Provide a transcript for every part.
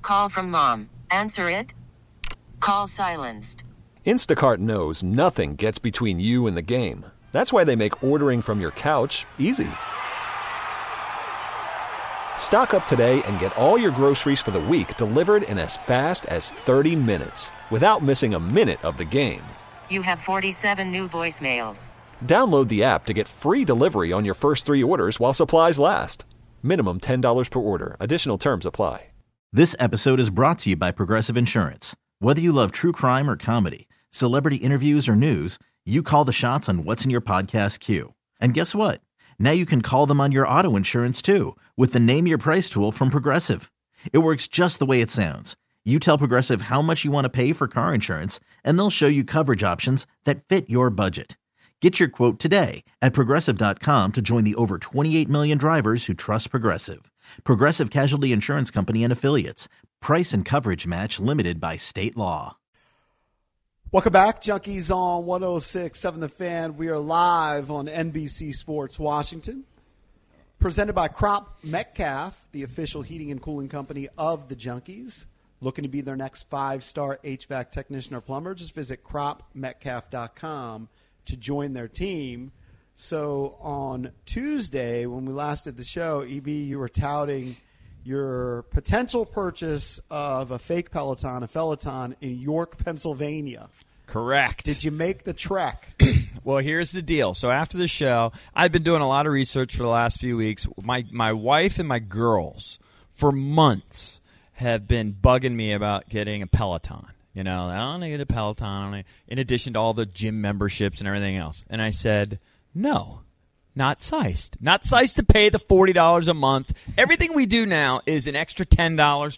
Call from mom. Answer it. Call silenced. Instacart knows nothing gets between you and the game. That's why they make ordering from your couch easy. Stock up today and get all your groceries for the week delivered in as fast as 30 minutes without missing a minute of the game. You have 47 new voicemails. Download the app to get free delivery on your first 3 orders while supplies last. Minimum $10 per order. Additional terms apply. This episode is brought to you by Progressive Insurance. Whether you love true crime or comedy, celebrity interviews or news, you call the shots on what's in your podcast queue. And guess what? Now you can call them on your auto insurance too with the Name Your Price tool from Progressive. It works just the way it sounds. You tell Progressive how much you want to pay for car insurance, and they'll show you coverage options that fit your budget. Get your quote today at Progressive.com to join the over 28 million drivers who trust Progressive. Progressive Casualty Insurance Company and Affiliates. Price and coverage match limited by state law. Welcome back, Junkies on 106.7 The Fan. We are live on NBC Sports Washington. Presented by Crop Metcalf, the official heating and cooling company of the Junkies. Looking to be their next 5-star HVAC technician or plumber? Just visit cropmetcalf.com to join their team. So on Tuesday, when we last did the show, EB, you were touting your potential purchase of a fake Peloton, a Peloton in York, Pennsylvania. Correct. Did you make the trek? Well, here's the deal. So after the show, I've been doing a lot of research for the last few weeks. My wife and my girls, for months, have been bugging me about getting a Peloton. You know, I want to get a Peloton in addition to all the gym memberships and everything else. And I said, no, not sized. Not sized to pay the $40 a month. Everything we do now is an extra $10,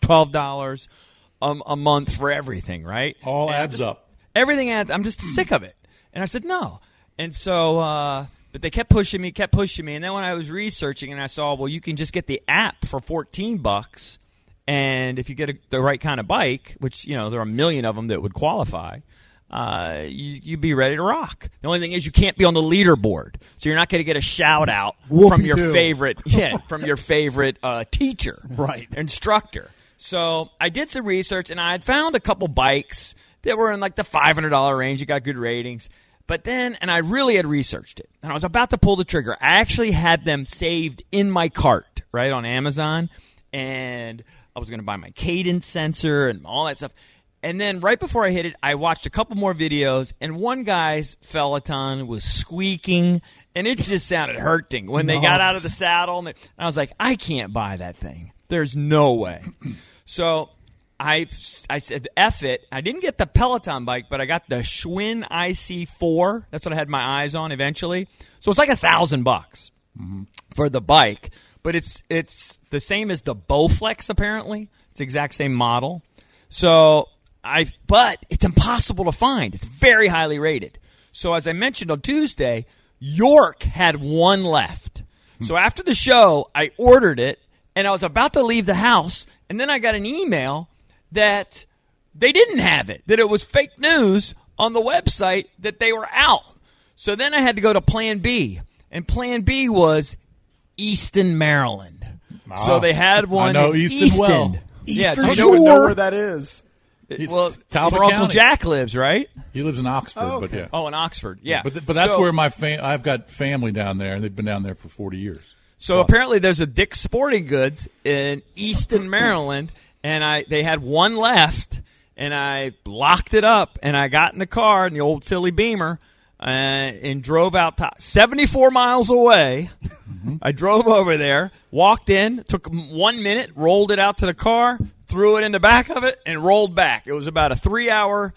$12 a month for everything, right? All adds up. Everything adds. I'm just sick of it. And I said, no. And so, but they kept pushing me. And then when I was researching and I saw, well, you can just get the app for $14. And if you get the right kind of bike, which, you know, there are a million of them that would qualify, you'd be ready to rock. The only thing is you can't be on the leaderboard. So you're not going to get a shout out from your favorite, teacher, right, instructor. So I did some research and I had found a couple bikes that were in like the $500 range. You got good ratings. But then, and I really had researched it, and I was about to pull the trigger. I actually had them saved in my cart, right, on Amazon, and I was going to buy my cadence sensor and all that stuff. And then right before I hit it, I watched a couple more videos, and one guy's Peloton was squeaking, and it just sounded hurting when they got out of the saddle. And I was like, I can't buy that thing. There's no way. So I said, F it. I didn't get the Peloton bike, but I got the Schwinn IC4. That's what I had my eyes on eventually. So it's like $1,000 for the bike. But it's the same as the Bowflex, apparently. It's the exact same model. So but it's impossible to find. It's very highly rated. So as I mentioned on Tuesday, York had one left. So after the show, I ordered it, and I was about to leave the house, and then I got an email that they didn't have it, that it was fake news on the website that they were out. So then I had to go to Plan B, and Plan B was Easton, Maryland. So they had one. I know in Easton well. Yeah, Eastern Shore. Know where that is. Well, Talbot where Uncle County. Jack lives, right? He lives in Oxford, Oh, okay. but yeah. Oh, in Oxford, yeah. But that's where I've got family down there, and they've been down there for 40 years. So apparently there's a Dick's Sporting Goods in Easton, Maryland, and they had one left, and I locked it up, and I got in the car in the old silly Beamer and drove out 74 miles away. I drove over there, walked in, took 1 minute, rolled it out to the car, threw it in the back of it, and rolled back. It was about a 3-hour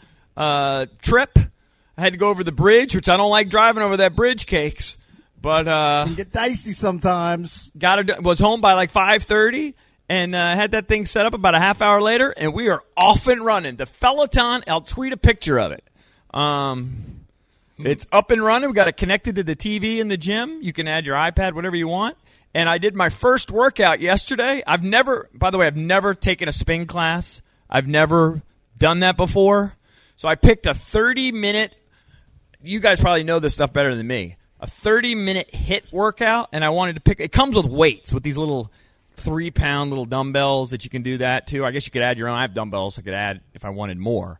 trip. I had to go over the bridge, which I don't like driving over that bridge, Cakes. But it can get dicey sometimes. Was home by like 5:30 and had that thing set up about a half hour later, and we are off and running. The Peloton, I'll tweet a picture of it. It's up and running. We got it connected to the TV in the gym. You can add your iPad, whatever you want. And I did my first workout yesterday. I've never taken a spin class. I've never done that before. So I picked a 30-minute, you guys probably know this stuff better than me, a 30-minute HIIT workout, and I wanted to pick, it comes with weights, with these little 3-pound little dumbbells that you can do that too. I guess you could add your own. I have dumbbells I could add if I wanted more.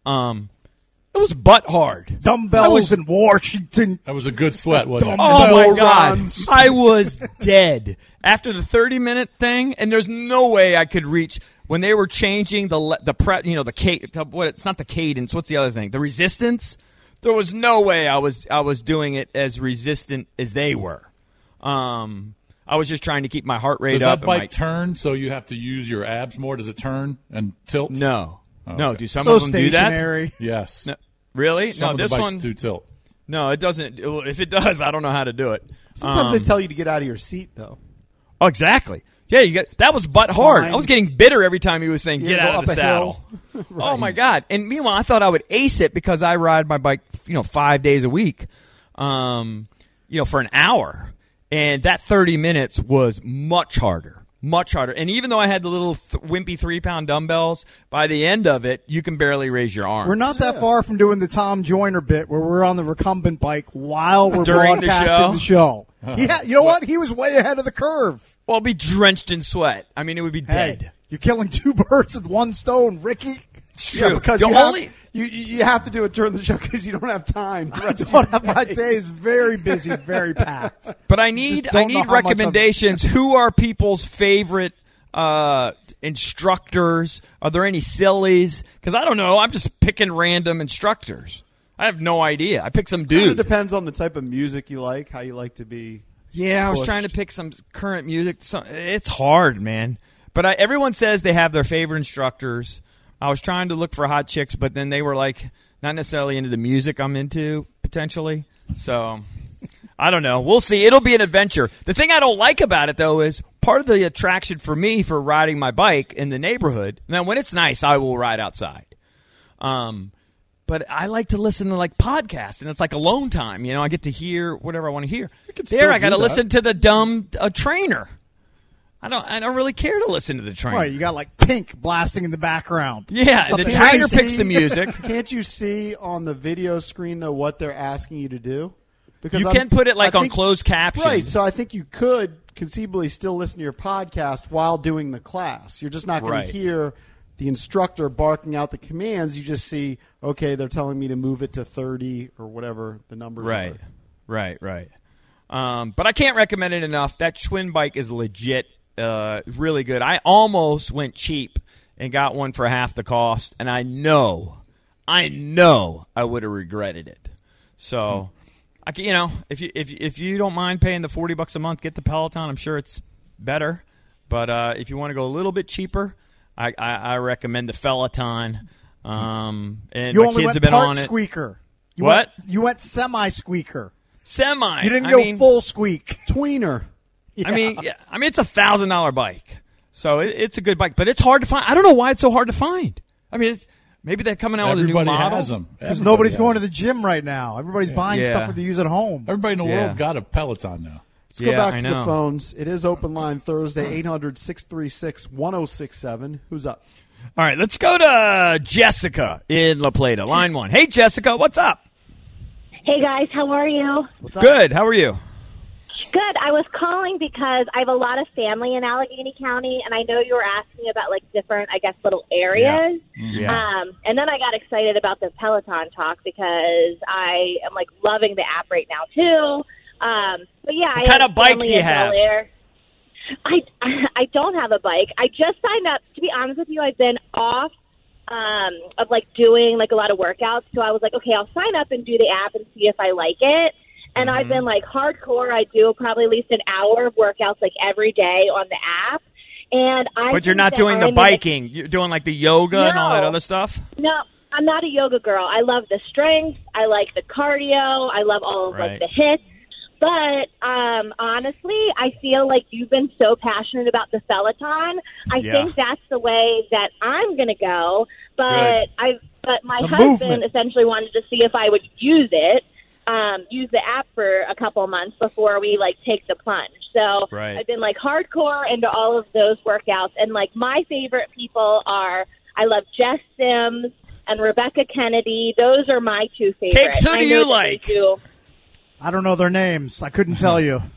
It was butt hard. Dumbbells in Washington. That was a good sweat, wasn't it? Oh my God! runs. I was dead after the 30-minute thing, and there's no way I could reach when they were changing the prep. You know, it's not the cadence. What's the other thing? The resistance. There was no way I was doing it as resistant as they were. I was just trying to keep my heart rate Does up. that bike turn so you have to use your abs more? Does it turn and tilt? No. Oh, No, okay. do some So of them do that? stationary. Yes. No. Really? Some No, of this the bikes one. do tilt. No, it doesn't. If it does, I don't know how to do it. Sometimes they tell you to get out of your seat, though. Oh, exactly. Yeah, that was butt hard. Fine. I was getting bitter every time he was saying, You get gotta out go of the up a saddle. hill. Oh, my God. And meanwhile, I thought I would ace it because I ride my bike, 5 days a week, for an hour. And that 30 minutes was much harder. Much harder. And even though I had the little wimpy 3-pound dumbbells, by the end of it, you can barely raise your arm. We're not that far from doing the Tom Joyner bit where we're on the recumbent bike while we're During the broadcasting the show. Yeah, you know what? He was way ahead of the curve. Well, I'd be drenched in sweat. I mean, it would be dead. Hey, you're killing 2 birds with 1 stone, Ricky. It's Yeah, true. because The you only- have, you have to do it during the show because you don't have time. I don't have my days very busy, very packed. But I need Just don't know how much recommendations. Who are people's favorite instructors? Are there any sillies? Because I don't know. I'm just picking random instructors. I have no idea. I picked some It dude. depends on the type of music you like, how you like to be. Yeah, I was pushed. trying to pick some current music. It's hard, man. But everyone says they have their favorite instructors. I was trying to look for hot chicks, but then they were like not necessarily into the music I'm into, potentially. So I don't know. We'll see. It'll be an adventure. The thing I don't like about it, though, is part of the attraction for me for riding my bike in the neighborhood. Now, when it's nice, I will ride outside. But I like to listen to like podcasts, and it's like alone time. I get to hear whatever I want to hear. still There, I do got to that. listen to the dumb trainer. I don't really care to listen to the trainer. Right, you got like Tink blasting in the background. Yeah, the Something trainer I picks see. the music. Can't you see on the video screen, though, what they're asking you to do? Because You can put it like I on think- closed caption. Right, so I think you could conceivably still listen to your podcast while doing the class. You're just not going Right. to hear the instructor barking out the commands. You just see, okay, they're telling me to move it to 30 or whatever the numbers Right, are. right. But I can't recommend it enough. That Schwinn bike is legit, really good. I almost went cheap and got one for half the cost, and I know I would have regretted it. So, if you don't mind paying the $40 a month, get the Peloton. I'm sure it's better. But if you want to go a little bit cheaper, I recommend the Peloton. And You my only kids went have been part on it. squeaker. What? You went semi-squeaker. Semi. You didn't I go mean, full squeak. Tweener. I mean, it's $1,000 bike, so it's a good bike, but it's hard to find. I don't know why it's so hard to find. I mean, maybe they're coming out with a new Everybody model. has them. Because nobody's going to the gym right now. Everybody's buying Yeah. stuff to use at home. Everybody in the Yeah. world's got a Peloton now. Let's go back I to know. the phones. It is open line Thursday, 800-636-1067. Who's up? All right, let's go to Jessica in La Plata, line 1. Hey, Jessica, what's up? Hey guys, how are you? Good. How are you? Good. I was calling because I have a lot of family in Allegheny County, and I know you were asking about like different, I guess, little areas. Yeah. And then I got excited about the Peloton talk because I am like loving the app right now too. But yeah, What kind of bike do you have? I don't have a bike. I just signed up. To be honest with you, I've been off of like doing like a lot of workouts. So I was like, okay, I'll sign up and do the app and see if I like it. And I've been like hardcore. I do probably at least an hour of workouts like every day on the app. And But you're not doing the biking. You're doing like the yoga and all that No. other stuff? No, I'm not a yoga girl. I love the strength. I like the cardio. I love all of Right. like the hits. But honestly, I feel like you've been so passionate about the Peloton. I Yeah. think that's the way that I'm going to go. But Good. my It's a husband movement. essentially wanted to see if I would use it, use the app for a couple of months before we like take the plunge. So Right. I've been like hardcore into all of those workouts, and like my favorite people are I love Jess Sims and Rebecca Kennedy. Those are my two favorites. Cakes, who I do know you that they like? do- I don't know their names. I couldn't tell you.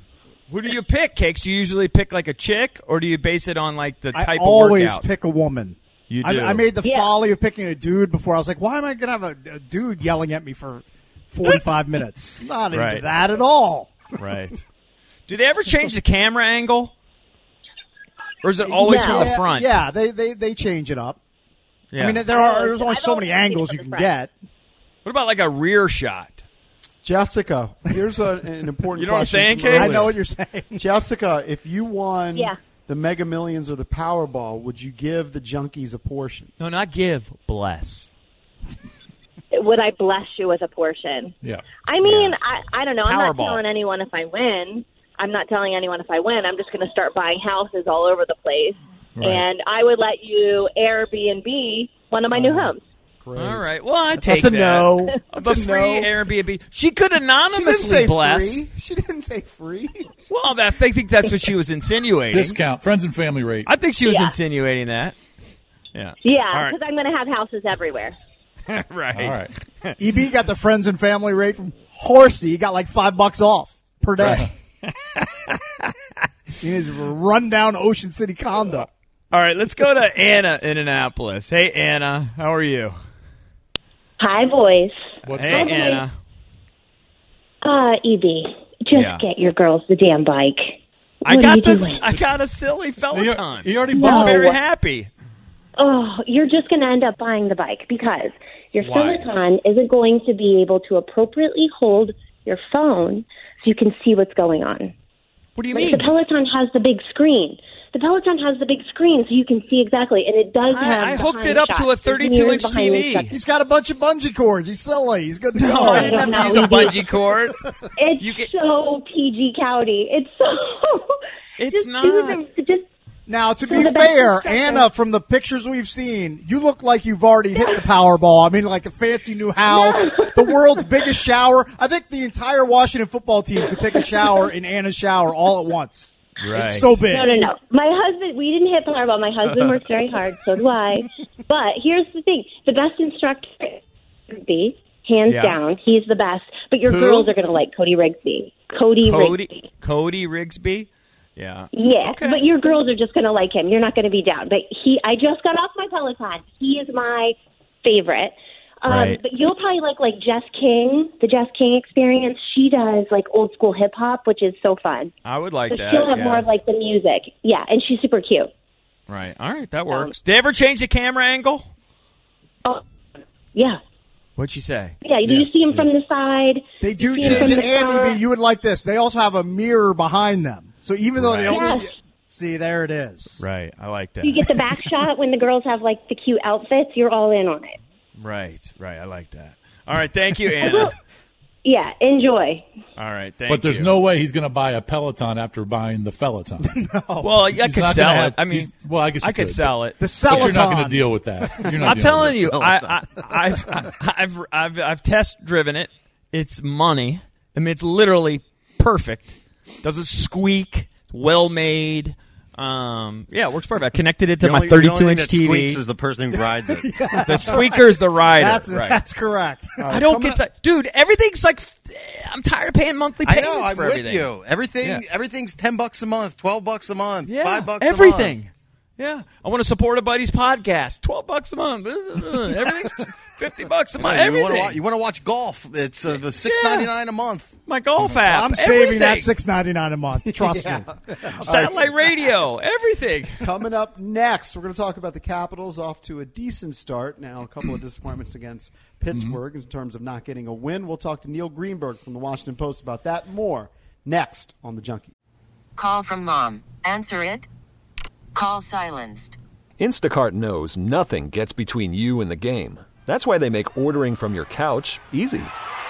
Who do you pick, Cakes? Do you usually pick like a chick, or do you base it on like the type I of always workout? pick a woman. You do. I made the folly of picking a dude before. I was like, why am I going to have a dude yelling at me for 45 minutes? Not Right. into that at all. Right. Do they ever change the camera angle? Or is it always from the front? Yeah, they change it up. Yeah. I mean, there's only so many angles you can get. What about like a rear shot? Jessica, here's an important You know what I'm question. saying, Kate? I know what you're saying. Jessica, if you won Yeah. the Mega Millions or the Powerball, would you give the junkies a portion? No, not give. Bless. Would I bless you with a portion? Yeah. I mean, I don't know. I'm not Powerball. telling anyone if I win. I'm not telling anyone if I win. I'm just going to start buying houses all over the place. Right. And I would let you Airbnb one of my new homes. Great. All right. Well, I take That's a that. no. The That's a free no. Airbnb. She could She didn't anonymously say bless. free. She didn't say free. Well, I think that's what she was insinuating. Discount. Friends and family rate. I think she was Yeah. insinuating that. Yeah. Yeah, All right. because I'm going to have houses everywhere. Right. All right. EB got the friends and family rate from Horsey. He got like $5 off per day. In his rundown Ocean City condo. All right. Let's go to Anna in Annapolis. Hey, Anna. How are you? Hi, boys. What's Hey, up? Anna. EB, just Yeah. get your girls the damn bike. I What are you got doing? I got a silly Peloton. He already No. I'm bought it. very happy. Oh, you're just going to end up buying the bike because your Why? Peloton isn't going to be able to appropriately hold your phone so you can see what's going on. What do you Like, mean? the Peloton has the big screen. The Peloton has the big screen so you can see exactly, and it does have I hooked behind it up to shots. a There's 32-inch mirrors behind the TV. instructor. He's got a bunch of bungee cords. He's silly. He's good to go. No, I didn't have to No, use a you bungee cord. It's You get- so PG County. It's so. It's just not. Do the, just Now, to For be the best fair, instructor. Anna, from the pictures we've seen, you look like you've already hit the Powerball. I mean, like a fancy new house, the world's biggest shower. I think the entire Washington football team could take a shower in Anna's shower all at once. Right. It's so big. No. My husband, we didn't hit Powerball. My husband works very hard. So do I. But here's the thing: the best instructor would be hands Yeah. down. He's the best. But your Who? girls are going to like Cody Rigsby. Cody Rigsby. Cody Rigsby? Yeah. Yeah, Okay. but your girls are just going to like him. You're not going to be down. But I just got off my Peloton. He is my favorite. Right. But you'll probably like Jess King, the Jess King experience. She does like old school hip hop, which is so fun. I would like So that. she'll have yeah. more of like the music. Yeah, and she's super cute. Right. All right. That works. Did they ever change the camera angle? Oh, yeah. What'd she say? Yeah, do you see him from the side? They do You see him change from it, the and front? EB, you would like this. They also have a mirror behind them. So even though they don't Right. see it, see, there it is. Right. I like that. You get the back shot when the girls have like the cute outfits. You're all in on it. Right. Right. I like that. All right. Thank you, Anna. Yeah, enjoy. All right. Thank you. But there's no way he's going to buy a Peloton after buying the Peloton. Well, I He's could not sell gonna it. have- I mean, he's- well, I guess you I could could, sell it. The But you're not going Celoton. to deal with that. You're not I'm dealing telling with you, it. I've test driven it. It's money. I mean, it's literally perfect. Doesn't squeak. Well made. Yeah, it works perfect. I connected it to my 32-inch that TV. squeaks is the person who rides it. The squeaker is the rider. That's correct. I don't get dude. Everything's like I'm tired of paying monthly I payments know. I'm for with everything. you. Everything's $10 a month, $12 a month, Yeah, $5 a month. everything. Yeah, I want to support a buddy's podcast. $12 a month. Everything's $50 a month. You Everything. want to watch golf? It's $6.99 a month. My golf app. I'm saving that everything. $6.99 a month. Trust me. Satellite radio. Everything. Coming up next, we're going to talk about the Capitals off to a decent start. Now, a couple of disappointments against Pittsburgh in terms of not getting a win. We'll talk to Neil Greenberg from the Washington Post about that and more next on The Junkie. Call from mom. Answer it. Call silenced. Instacart knows nothing gets between you and the game. That's why they make ordering from your couch easy.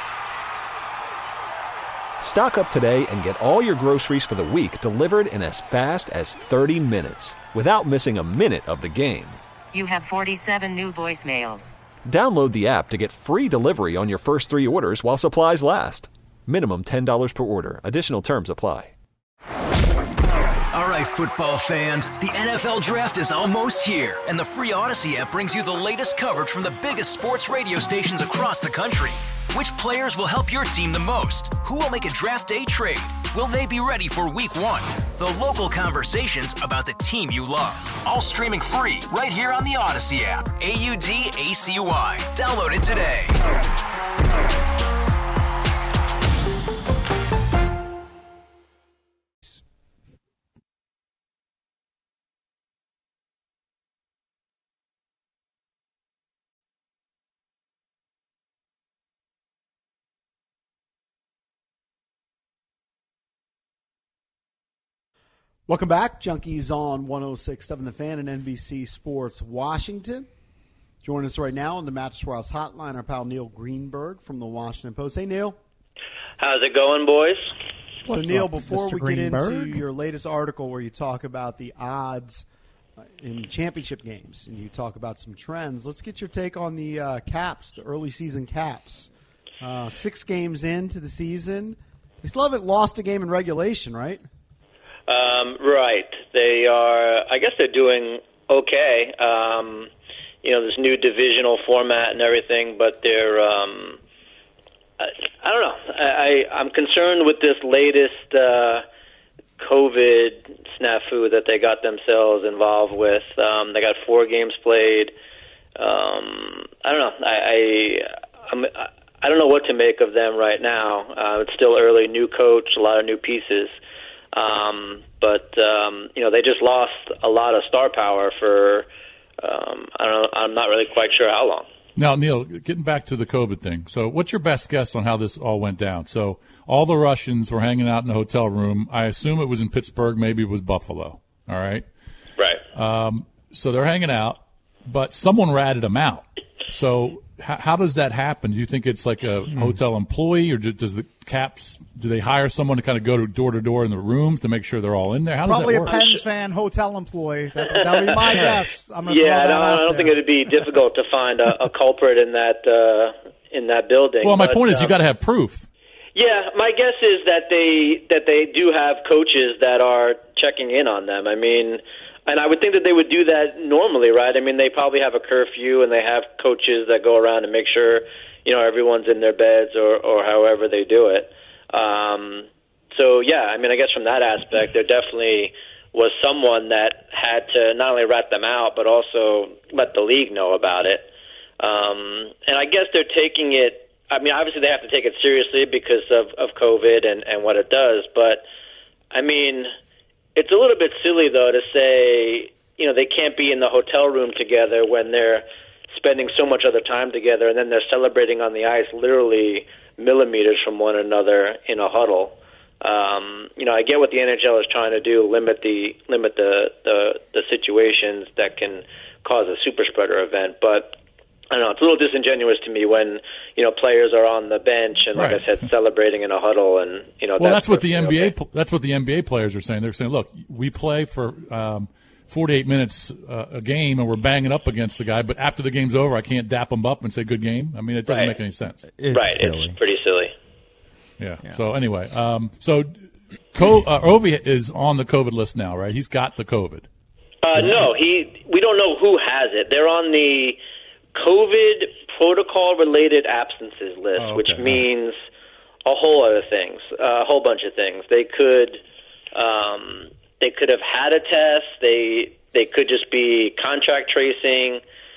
Stock up today and get all your groceries for the week delivered in as fast as 30 minutes without missing a minute of the game. You have 47 new voicemails. Download the app to get free delivery on your first 3 orders while supplies last. Minimum $10 per order. Additional terms apply. All right, football fans, the NFL Draft is almost here, and the free Odyssey app brings you the latest coverage from the biggest sports radio stations across the country. Which players will help your team the most? Who will make a draft day trade? Will they be ready for week one? The local conversations about the team you love. All streaming free right here on the Odyssey app. AUDACY. Download it today. Welcome back. Junkies on 106.7 The Fan and NBC Sports Washington. Join us right now on the Mattress Warehouse Hotline, our pal Neil Greenberg from the Washington Post. Hey, Neil. How's it going, boys? So, Neil, before we get into your latest article where you talk about the odds in championship games and you talk about some trends, let's get your take on the caps, the early season caps. 6 games into the season. They still haven't lost a game in regulation, right? Right. They are, I guess they're doing okay. This new divisional format and everything, but they're, I don't know. I'm concerned with this latest COVID snafu that they got themselves involved with. They got 4 games played. I don't know. I don't know what to make of them right now. It's still early, new coach, a lot of new pieces. But they just lost a lot of star power for, I don't know, I'm not really quite sure how long. Now, Neil, getting back to the COVID thing. So what's your best guess on how this all went down? So all the Russians were hanging out in a hotel room. I assume it was in Pittsburgh. Maybe it was Buffalo. All right. Right. So they're hanging out, but someone ratted them out. So how does that happen? Do you think it's like a hotel employee, or does the Caps, do they hire someone to kind of go to door in the rooms to make sure they're all in there? How does that work? Probably a Pens fan, hotel employee. That would be my guess. I'm I don't think it would be difficult to find a culprit in that building. Well, my point is you got to have proof. Yeah, my guess is that they do have coaches that are checking in on them. I mean, and I would think that they would do that normally, right? I mean, they probably have a curfew and they have coaches that go around and make sure, everyone's in their beds or however they do it. So, yeah, I mean, I guess from that aspect, there definitely was someone that had to not only rat them out, but also let the league know about it. And I guess they're taking it, I mean, obviously they have to take it seriously because of COVID and what it does. But, I mean, it's a little bit silly, though, to say, they can't be in the hotel room together when they're spending so much other time together, and then they're celebrating on the ice literally millimeters from one another in a huddle. I get what the NHL is trying to do, limit the situations that can cause a super spreader event, but I don't know, it's a little disingenuous to me when, players are on the bench and, like I said, celebrating in a huddle and, Well, that's what the NBA players are saying. They're saying, look, we play for 48 minutes a game and we're banging up against the guy, but after the game's over, I can't dap them up and say good game. I mean, it doesn't make any sense. It's pretty silly. Yeah. So anyway, Ovi is on the COVID list now, right? He's got the COVID. No, we don't know who has it. They're on the COVID protocol-related absences list, which means a whole bunch of things. They could have had a test. They could just be contract tracing.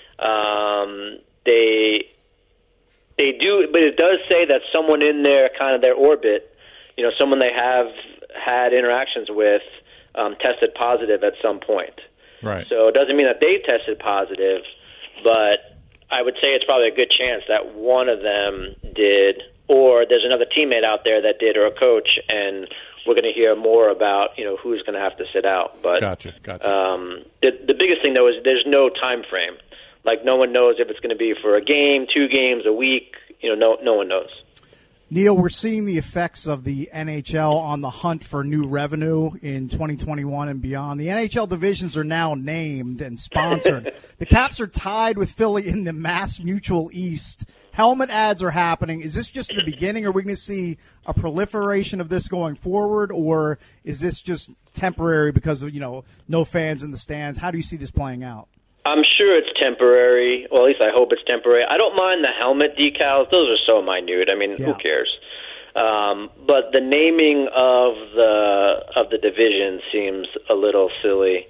They do, but it does say that someone in their kind of their orbit, someone they have had interactions with, tested positive at some point. Right. So it doesn't mean that they tested positive, but I would say it's probably a good chance that one of them did, or there's another teammate out there that did, or a coach, and we're going to hear more about who's going to have to sit out. But Gotcha. The biggest thing though is there's no time frame. Like no one knows if it's going to be for a game, 2 games, a week. No one knows. Neil, we're seeing the effects of the NHL on the hunt for new revenue in 2021 and beyond. The NHL divisions are now named and sponsored. The Caps are tied with Philly in the Mass Mutual East. Helmet ads are happening. Is this just the beginning? Are we going to see a proliferation of this going forward, or is this just temporary because of, no fans in the stands? How do you see this playing out? I'm sure it's temporary. Well, at least I hope it's temporary. I don't mind the helmet decals. Those are so minute. I mean, who cares? But the naming of the division seems a little silly.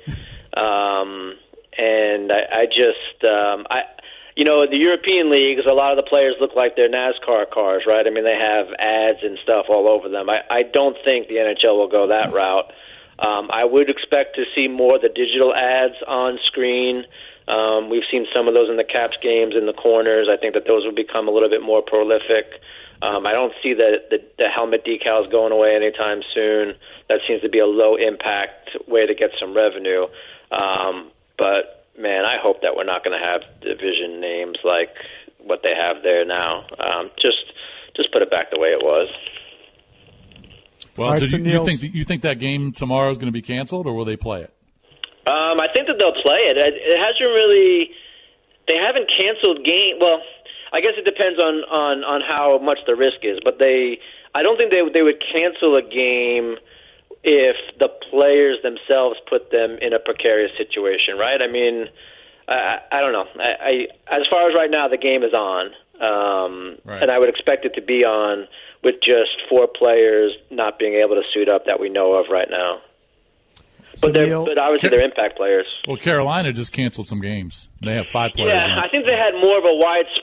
And I just, the European leagues, a lot of the players look like they're NASCAR cars, right? I mean, they have ads and stuff all over them. I don't think the NHL will go that route. I would expect to see more of the digital ads on screen. We've seen some of those in the Caps games in the corners. I think that those will become a little bit more prolific. I don't see the helmet decals going away anytime soon. That seems to be a low-impact way to get some revenue. But, man, I hope that we're not going to have division names like what they have there now. Just put it back the way it was. Well, Right, so so you think that game tomorrow is going to be canceled, or will they play it? I think that they'll play it. It hasn't really. They haven't canceled game. Well, I guess it depends on how much the risk is. But I don't think they would cancel a game if the players themselves put them in a precarious situation, right? I mean, I don't know. As far as right now, the game is on, and I would expect it to be on with just 4 players not being able to suit up that we know of right now. So But obviously they're impact players. Well, Carolina just canceled some games. They have 5 players. Yeah, I think they had more of a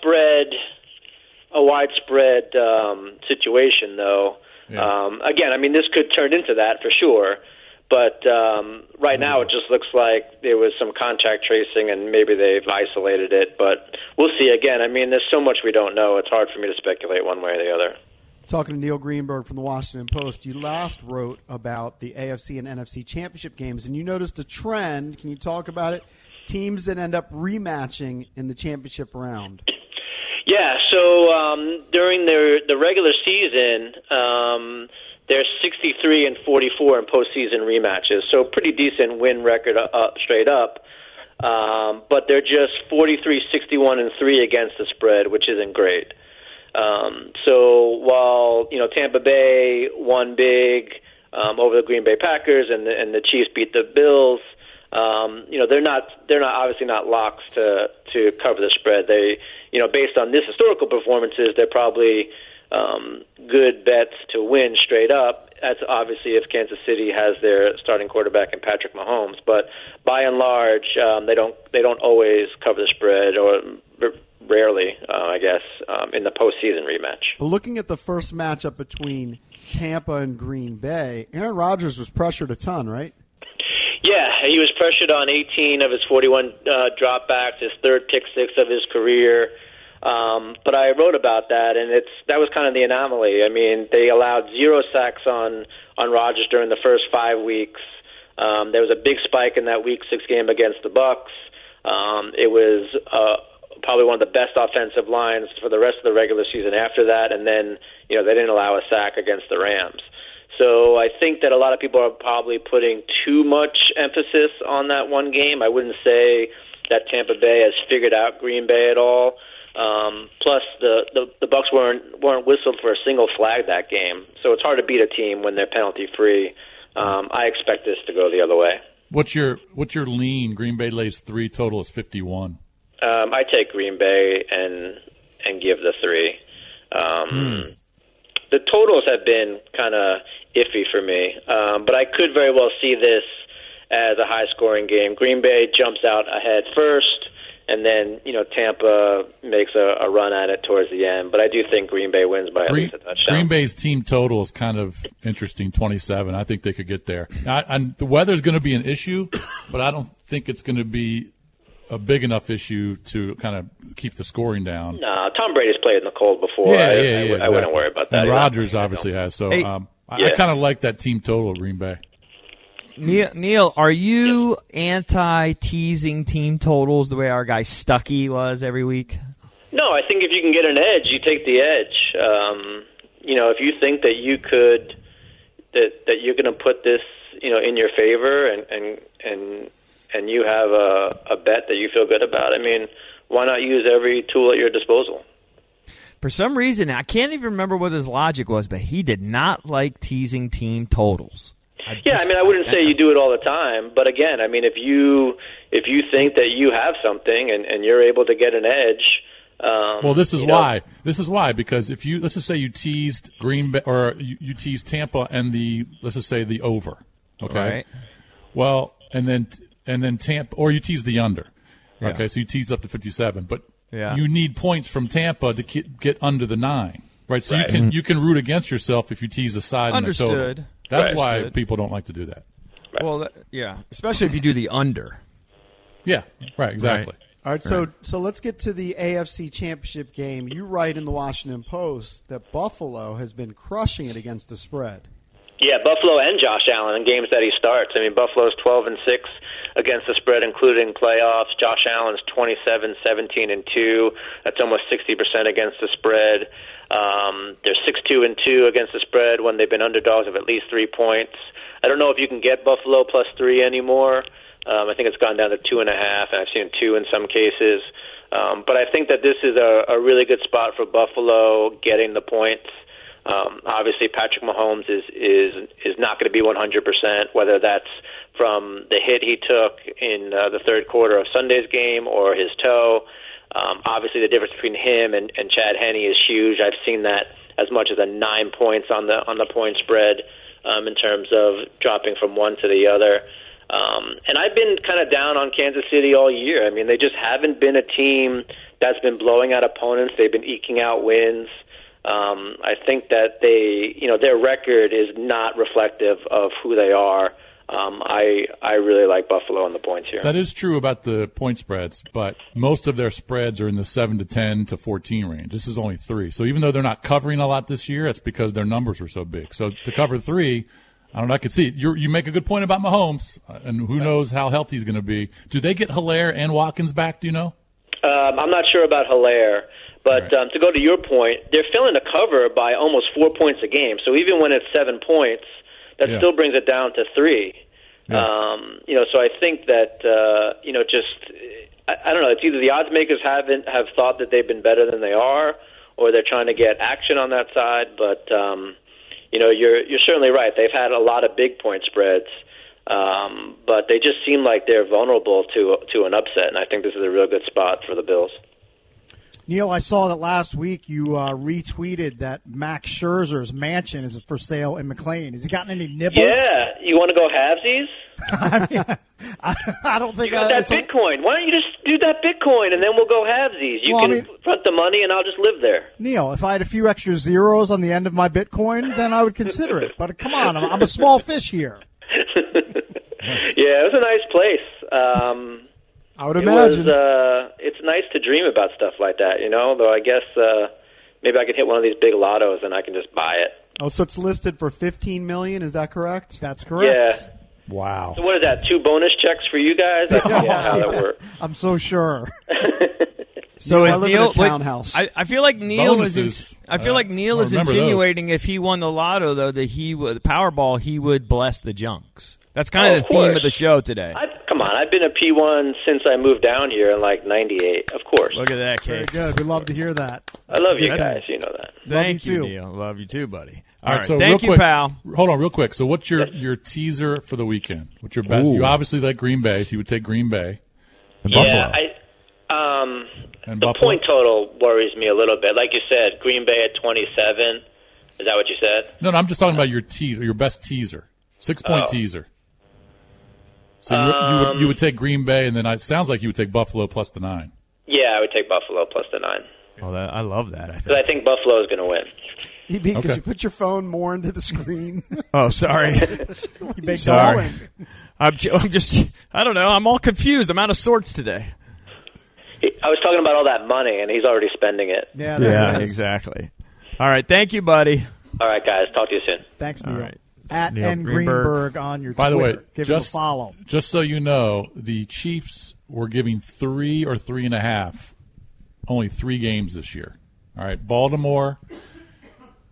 widespread situation, though. Yeah. Again, I mean, this could turn into that for sure. But right now it just looks like there was some contact tracing and maybe they've isolated it. But we'll see. Again, I mean, there's so much we don't know. It's hard for me to speculate one way or the other. Talking to Neil Greenberg from the Washington Post, you last wrote about the AFC and NFC championship games, and you noticed a trend. Can you talk about it? Teams that end up rematching in the championship round. Yeah, so during the regular season, they're 63 and 44 in postseason rematches, so pretty decent win record straight up. But they're just 43, 61, and 3 against the spread, which isn't great. So while Tampa Bay won big over the Green Bay Packers and the Chiefs beat the Bills, they're not obviously not locks to cover the spread. They based on this historical performances, they're probably good bets to win straight up. That's obviously if Kansas City has their starting quarterback in Patrick Mahomes, but by and large, they don't always cover the spread, or rarely, I guess, in the postseason rematch. But looking at the first matchup between Tampa and Green Bay, Aaron Rodgers was pressured a ton, right? Yeah, he was pressured on 18 of his 41 dropbacks, his third pick six of his career. But I wrote about that, and that was kind of the anomaly. I mean, they allowed 0 sacks on Rodgers during the first 5 weeks. There was a big spike in that Week 6 game against the Bucs. It was probably one of the best offensive lines for the rest of the regular season after that, and then they didn't allow a sack against the Rams. So I think that a lot of people are probably putting too much emphasis on that one game. I wouldn't say that Tampa Bay has figured out Green Bay at all. Plus, the Bucs weren't whistled for a single flag that game, so it's hard to beat a team when they're penalty free. I expect this to go the other way. What's your lean? Green Bay lays 3, total is 51. I take Green Bay and give the 3. The totals have been kind of iffy for me, but I could very well see this as a high-scoring game. Green Bay jumps out ahead first, and then Tampa makes a run at it towards the end. But I do think Green Bay wins by at least a touchdown. Green Bay's team total is kind of interesting, 27. I think they could get there. The weather's going to be an issue, but I don't think it's going to be a big enough issue to kind of keep the scoring down. No, Tom Brady's played in the cold before. I wouldn't worry about that. And Rodgers obviously has. So I kind of like that team total of Green Bay. Neil, are you anti-teasing team totals the way our guy Stuckey was every week? No, I think if you can get an edge, you take the edge. if you think that you could, that you're going to put this, in your favor, and you have a bet that you feel good about, I mean, why not use every tool at your disposal? For some reason, I can't even remember what his logic was, but he did not like teasing team totals. I wouldn't say you do it all the time, but again, I mean, if you think that you have something and you're able to get an edge. Well, this is why. This is why, because if let's just say you teased Green Bay, or you teased Tampa and let's just say the over, okay? Right. Well, and then Tampa, or you tease the under, okay? Yeah. So you tease up to 57, but yeah. you need points from Tampa to get under the 9, right? So you can root against yourself if you tease a side. Understood. And a total. That's why people don't like to do that. Right. Well, especially if you do the under. Yeah, right, exactly. Right. All right, so let's get to the AFC Championship game. You write in the Washington Post that Buffalo has been crushing it against the spread. Yeah, Buffalo and Josh Allen in games that he starts. I mean, Buffalo's 12-6 against the spread, including playoffs. Josh Allen's 27-17-2. That's almost 60% against the spread. They're 6-2-2 against the spread when they've been underdogs of at least 3 points. I don't know if you can get Buffalo +3 anymore. I think it's gone down to 2.5, and I've seen 2 in some cases. But I think that this is a really good spot for Buffalo getting the points. Obviously, Patrick Mahomes is not going to be 100%, whether that's from the hit he took in the third quarter of Sunday's game or his toe. Obviously, the difference between him and Chad Henne is huge. I've seen that as much as 9 points on the point spread in terms of dropping from one to the other. And I've been kind of down on Kansas City all year. I mean, they just haven't been a team that's been blowing out opponents. They've been eking out wins. I think that their record is not reflective of who they are. I really like Buffalo on the points here. That is true about the point spreads, but most of their spreads are in the 7 to 10 to 14 range. This is only 3. So even though they're not covering a lot this year, it's because their numbers were so big. So to cover 3, I don't know. I could see it. You make a good point about Mahomes, and who knows how healthy he's going to be. Do they get Hilaire and Watkins back? Do you know? I'm not sure about Hilaire, but to go to your point, they're filling the cover by almost 4 points a game. So even when it's 7 points, that still brings it down to 3. Yeah. So I think that I don't know. It's either the odds makers have thought that they've been better than they are, or they're trying to get action on that side. But you're certainly right. They've had a lot of big point spreads, but they just seem like they're vulnerable to an upset. And I think this is a real good spot for the Bills. Neil, I saw that last week you retweeted that Max Scherzer's mansion is for sale in McLean. Has he gotten any nibbles? Yeah. You want to go halvesies? I don't think you got that Bitcoin. Why don't you just do that Bitcoin and then we'll go halvesies? You can front the money and I'll just live there. Neil, if I had a few extra zeros on the end of my Bitcoin, then I would consider it. But come on, I'm a small fish here. Yeah, it was a nice place. I would imagine. It's nice to dream about stuff like that, though I guess maybe I could hit one of these big lottos and I can just buy it. Oh, so it's listed for $15 million, is that correct? That's correct. Yeah. Wow. So what is that, 2 bonus checks for you guys? I forget how that works. I'm so sure. So is I live Neil? in a townhouse. I feel like Neil Bonuses. is insinuating if he won the lotto, though, that the Powerball, he would bless the junks. That's kind of the theme of the show today. Come on, I've been a P1 since I moved down here in like '98. Of course. Look at that, Very Cakes. good. We love to hear that. I love you guys. You know that. Thank you you, too. Neil. Love you too, buddy. All right, so thank real you, quick, pal. Hold on, real quick. So what's your teaser for the weekend? What's your best? Ooh. You obviously like Green Bay, so you would take Green Bay. And Yeah, And the Buffalo? point total worries me a little bit. Like you said, Green Bay at 27. Is that what you said? No, I'm just talking about your best teaser. 6-point teaser. So you would take Green Bay, and then it sounds like you would take Buffalo plus the 9. Yeah, I would take Buffalo plus the 9. Oh, I love that. Because I think Buffalo is going to win. Could you put your phone more into the screen? Oh, sorry. Sorry. I'm just, I don't know. I'm all confused. I'm out of sorts today. I was talking about all that money, and he's already spending it. Yeah, exactly. All right. Thank you, buddy. All right, guys. Talk to you soon. Thanks, Neil. All right. At Neil N Greenberg on your By the Twitter. way, Give him a follow. Just so you know, the Chiefs were giving 3 or 3.5, only 3 games this year. All right, Baltimore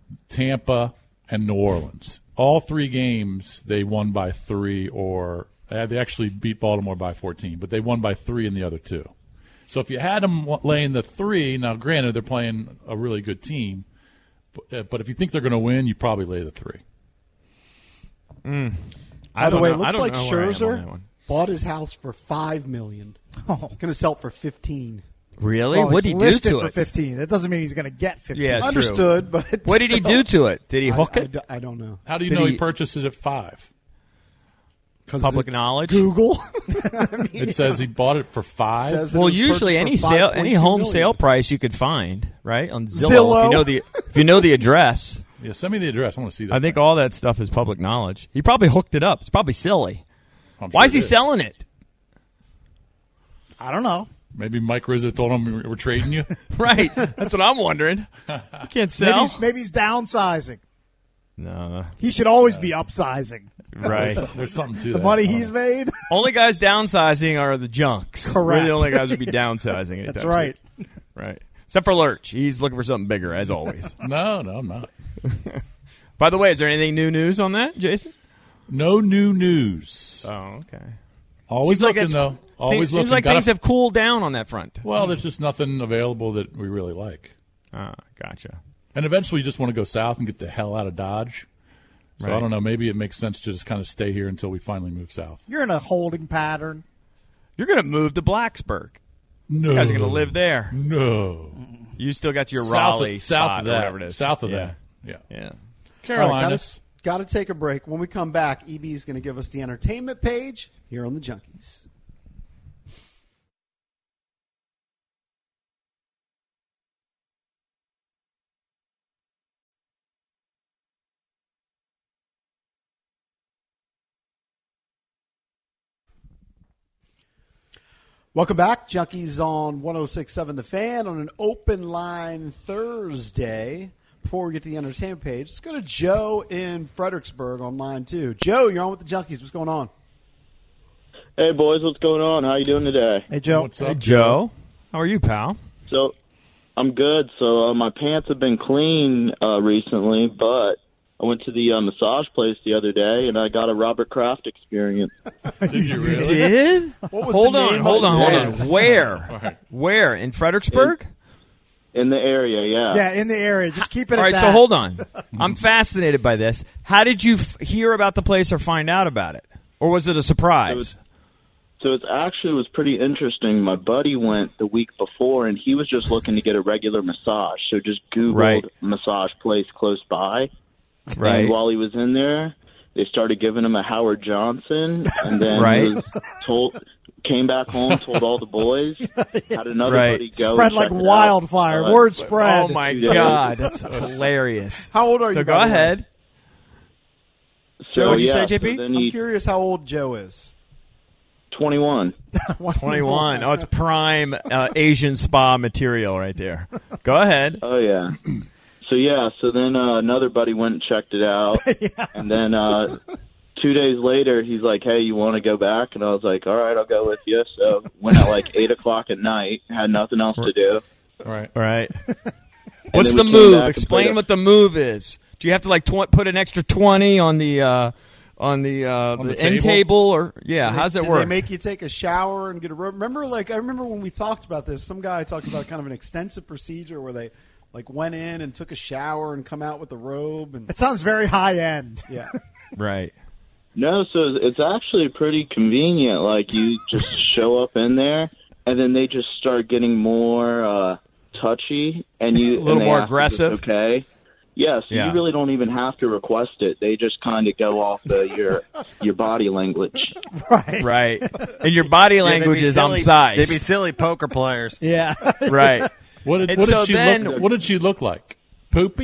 Tampa, and New Orleans. All 3 games they won by 3, or they actually beat Baltimore by 14, but they won by 3 in the other 2. So if you had them laying the 3, now granted they're playing a really good team, but if you think they're going to win, you probably lay the 3. By the way, it looks like Scherzer bought his house for $5 million. Going to sell it for $15. Really? Well, what did he do to for it? 15. That doesn't mean he's going to get 15. Yeah, Understood, but what did he do to it? Did he hook it? I don't know. How do you know he purchased it at 5? Public knowledge. Google. It says he bought it for 5. Well, usually any home sale price you could find, right, on Zillow. If you know the address. Yeah, send me the address. I want to see that. I think all that stuff is public knowledge. He probably hooked it up. It's probably silly. Why is he selling it? I don't know. Maybe Mike Rizzo told him we're trading you. Right. That's what I'm wondering. You can't sell. Maybe he's downsizing. No. He should always be upsizing. Right. There's something to the that. money he's made. Only guys downsizing are the junks. Correct. We're the only guys who would be downsizing anytime That's right. soon. Right. Except for Lurch. He's looking for something bigger, as always. No, I'm not. By the way, is there anything new news on that, Jason? No new news. Oh, okay. Always seems looking, though. Always looking. Seems like things have cooled down on that front. Well, there's just nothing available that we really like. Ah, gotcha. And eventually you just want to go south and get the hell out of Dodge. So Right. I don't know. Maybe it makes sense to just kind of stay here until we finally move south. You're in a holding pattern. You're going to move to Blacksburg. No. You guys are going to live there. No. You still got your South Raleigh of spot that. or whatever it is. South of yeah. that. Yeah. Yeah. Carolinas. Got to take a break. When we come back, EB is going to give us the entertainment page here on the Junkies. Welcome back, Junkies on 106.7 The Fan on an open line Thursday. Before we get to the entertainment page, let's go to Joe in Fredericksburg on line 2. Joe, you're on with the Junkies. What's going on? Hey, boys. What's going on? How you doing today? Hey, Joe. What's up, Hey, Joe. How are you, pal? So, I'm good. So, my pants have been clean recently, but I went to the massage place the other day, and I got a Robert Kraft experience. Did you really? Did? What was Hold the on, name hold of on, it? hold on. Where? Where? In Fredericksburg? In the area, yeah. Yeah, in the area. Just keep it All at right, that. so hold on. I'm fascinated by this. How did you hear about the place or find out about it? Or was it a surprise? So it actually was pretty interesting. My buddy went the week before, and he was just looking to get a regular massage. So just Googled Right. massage place close by. Right. And while he was in there, they started giving him a Howard Johnson, and then Right. he was came back home, told all the boys, had another Right. buddy go. Spread and like check it wildfire. out. Word spread. Oh, my Yeah. God. That's hilarious. How old are you? So by go the way? ahead. So, What'd you yeah, say, JP? So then I'm curious how old Joe is. 21. 21. Oh, it's prime Asian spa material right there. Go ahead. Oh, yeah. So then another buddy went and checked it out. And then 2 days later, he's like, hey, you want to go back? And I was like, all right, I'll go with you. So went at like 8 o'clock at night, had nothing else to do. All right. All right. What's then the we came move? back and Explain played what the move is. Do you have to like put an extra 20 on the end table? table, or how does it Did work? they make you take a shower and get a robe? Remember, I remember when we talked about this, some guy talked about kind of an extensive procedure where they went in and took a shower and come out with a robe. And It sounds very high end. yeah. Right. No, so it's actually pretty convenient. Like, you just show up in there, and then they just start getting more touchy. And A little and they more ask if it's aggressive? Okay. Yeah, so Yeah. you really don't even have to request it. They just kind of go off your body language. Right. Right. And your body language is I'm sized. They'd be silly poker players. Yeah. Right. What And so then- what did she look like? Poopy?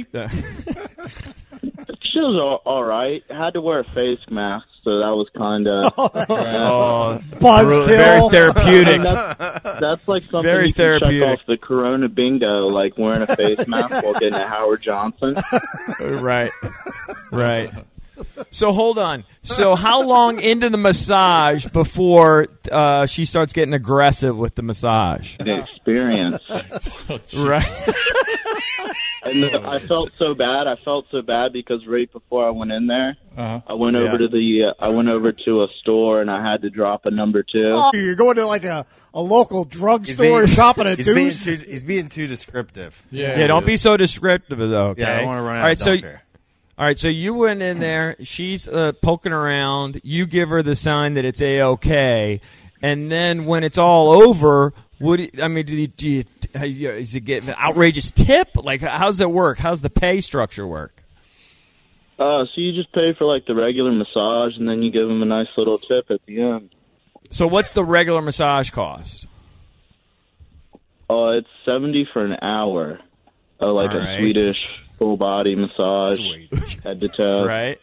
She was all right. Had to wear a face mask, so that was kind of... Oh, Buzzkill. very therapeutic. That's like something Very you can check therapeutic. off the Corona bingo, like wearing a face mask while getting a Howard Johnson. Right. Right. So hold on. So how long into the massage before she starts getting aggressive with the massage? The experience. Right. And I felt so bad. I felt so bad because right before I went in there, I went over to a store and I had to drop a number 2. Oh, you're going to like a local drugstore and shopping at Deuce. He's being too descriptive. Yeah, don't be so descriptive, though, okay? Yeah, I don't want to run out of dump here. All right, so you went in there. She's poking around. You give her the sign that it's A-okay. And then when it's all over, is it get an outrageous tip? Like, how's it work? How's the pay structure work? So you just pay for like the regular massage, and then you give them a nice little tip at the end. So what's the regular massage cost? It's $70 for an hour. Like All a right. Swedish full body massage, head to toe. Right.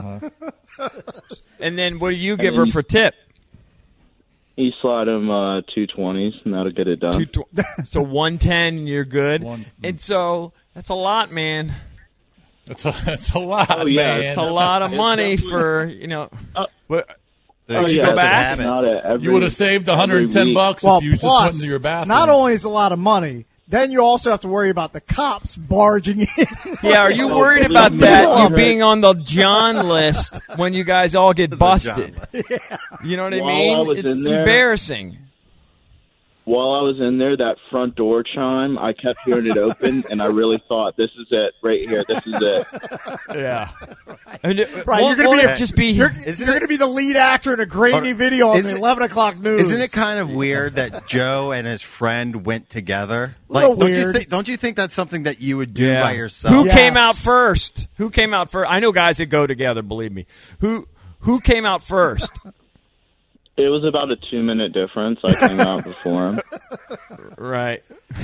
And then what do you give her for tip? You slide them 220s, and that'll get it done. So 110, and you're good. And so that's a lot, man. That's a lot, Oh, yeah. man. It's a lot of It's money definitely- for what? Oh, you yeah, go it's back? not every- You would have saved every $110 week. if you just went into your bathroom. Not only is it a lot of money, then you also have to worry about the cops barging in. Yeah, are you worried about that? You being on the John list when you guys all get busted. You know what I While mean? I was It's in there- embarrassing. While I was in there, that front door chime, I kept hearing it open, and I really thought, this is it, right here, this is it. Yeah. And Right, you're going to be you're going to be the lead actor in a grainy video on the 11 o'clock news. Isn't it kind of weird that Joe and his friend went together? Little Like, weird. don't you think that's something that you would do Yeah. by yourself? Who came out first? Who came out first? I know guys that go together, believe me. Who came out first? It was about a 2-minute difference. I came out before him. Right.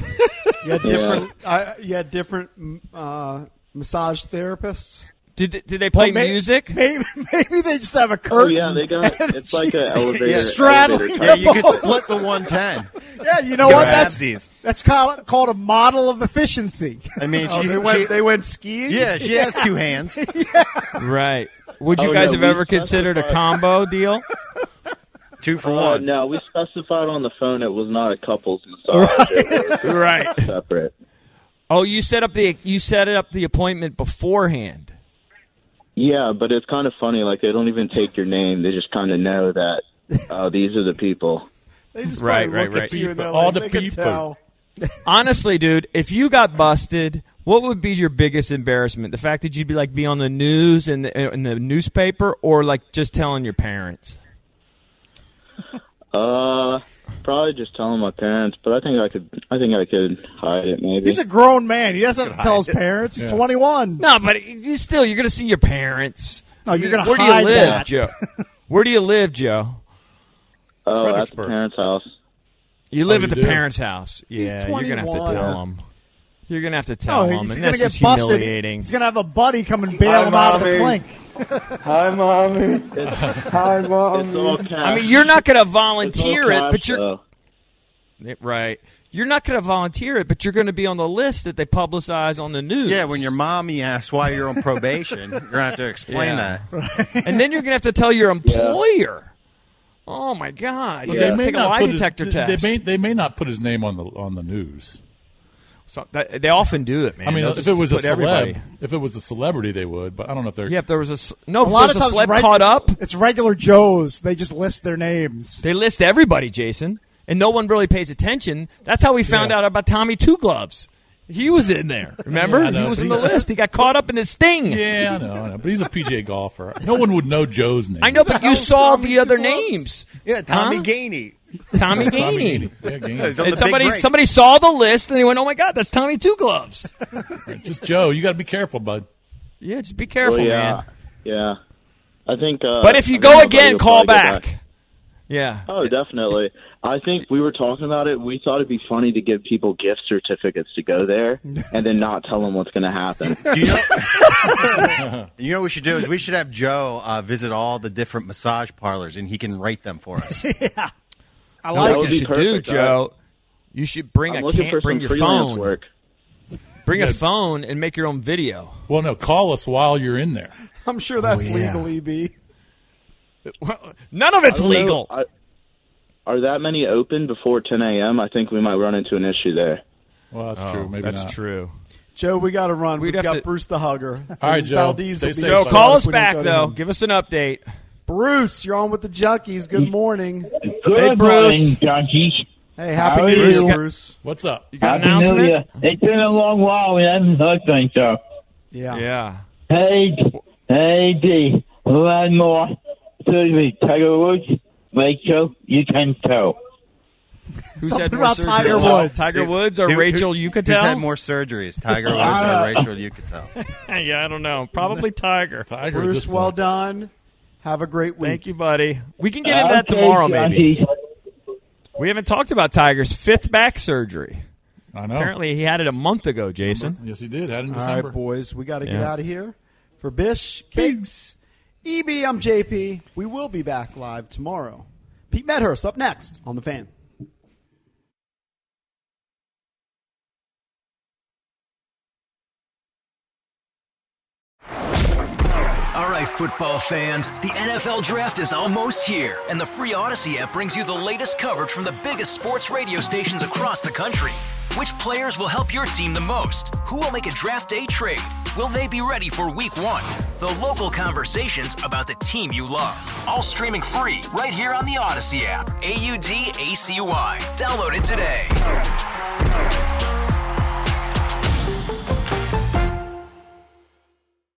You had different massage therapists. Did they play Well, music? Maybe they just have a Oh, curtain. yeah, they got, it's like an elevator. straddling elevator Yeah, type. you could split the 110. Yeah, you know what? Grabs That's called a model of efficiency. I mean, They went skiing. yeah, she has 2 hands. Right. Would you Oh, guys no, have we ever considered a combo deal? 2 for 1. No, we specified on the phone it was not a couple's massage. It was Right. separate. Oh, you set up the appointment beforehand. Yeah, but it's kind of funny. Like, they don't even take your name. They just kind of know that these are the people. They just Right, probably look right, at you and they're All like, the they can people. tell. Honestly, dude, if you got busted, what would be your biggest embarrassment? The fact that you'd be on the news in the newspaper, or like just telling your parents? Probably just telling my parents, but I think I could hide it maybe. He's a grown man. He doesn't have to tell his parents. He's 21. No, but you're going to see your parents. No, you're going to Where hide do you live, that. Joe? Where do you live, Joe? At the Fredericksburg. parents' house. You live Oh, at you the do? parents' house. Yeah, you're going to have to 21. tell them. You're going to have to tell No, them, he's and going to that's get just busted. humiliating. He's going to have a buddy come and bail him out of the clink. Hi, Mommy. Hi, Mommy. It's all cash. I mean, you're not going to It's all volunteer it, cash, but you're though. right. You're not going to volunteer it, but you're going to be on the list that they publicize on the news. Yeah, when your mommy asks why you're on probation, you're going to have to explain Yeah. that. And then you're going to have to tell your employer. Oh my God! You But have they to may take a not lie put his- detector test. They may not put his name on the news. So, they often do it, man. I mean, They'll if just it was a put everybody. celeb, if it was a celebrity, they would. But I don't know if they're. Yeah, if there was if A lot there's of a times celeb caught up, it's regular Joes. They just list their names. they list everybody, Jason, and no one really pays attention. That's how we found out about Tommy Two Gloves. He was in there. Remember? Yeah, I know. He was in the list. He got caught up in his thing. Yeah, I know. But he's a PGA golfer. No one would know Joe's name. I know, but you saw Tommy the other Two Gloves? names. Yeah, Tommy Huh? Gainey. Tommy Tommy Gainey. Yeah, Gainey. He's on And the big break. somebody saw the list and they went, "Oh my God, that's Tommy Two Gloves." Just Joe. You got to be careful, bud. Yeah, just be careful, Well, man. Yeah. I think. But if you I go think again, nobody will call probably go back. Yeah. Oh, definitely. I think we were talking about it. We thought it'd be funny to give people gift certificates to go there and then not tell them what's going to happen. You know what we should do is we should have Joe visit all the different massage parlors, and he can rate them for us. Yeah. I that like would you be should perfect. do, Joe. You should bring I'm looking for bring some your freelance phone. work. Bring a phone and make your own video. Well, no, call us while you're in there. I'm sure that's legal, EB. None of it's I don't know. legal. Are that many open before 10 a.m.? I think we might run into an issue there. Well, that's true. Maybe that's not. true. Joe, we got to run. We've have got to- Bruce the Hugger. All right, Joe. Valdez will be Stay Joe, safe, call buddy. us We don't back, go to though. him. Give us an update. Bruce, you're on with the Junkies. Good morning. Good Hey, Bruce. morning, junkies. Hey, Happy How New are Year, you? Bruce. What's up? You got an Happy New announcement? Year. It's been a long while. We haven't heard things, so. Yeah. Yeah. Hey, D. Who had more surgery? Tiger Woods? Rachel? You can tell. Who's Something had more about surgery? Tiger Woods. Tiger Woods or Rachel Yucatel? Who's had more surgeries, Tiger Woods or Rachel Yucatel? Yeah, I don't know. Probably Tiger. Tiger at Bruce, this well point. done. Have a great week. Thank you, buddy. We can get into that tomorrow, maybe. We haven't talked about Tiger's 5th back surgery. I know. Apparently, he had it a month ago, Jason. Yes, he did. Had in All December. right, boys, we got to get Yeah. out of here. For Bish, Cakes, EB, I'm JP. We will be back live tomorrow. Pete Medhurst up next on The Fan. All right, football fans, the NFL Draft is almost here, and the free Odyssey app brings you the latest coverage from the biggest sports radio stations across the country. Which players will help your team the most? Who will make a draft day trade? Will they be ready for week 1? The local conversations about the team you love. All streaming free right here on the Odyssey app. AUDACY. Download it today.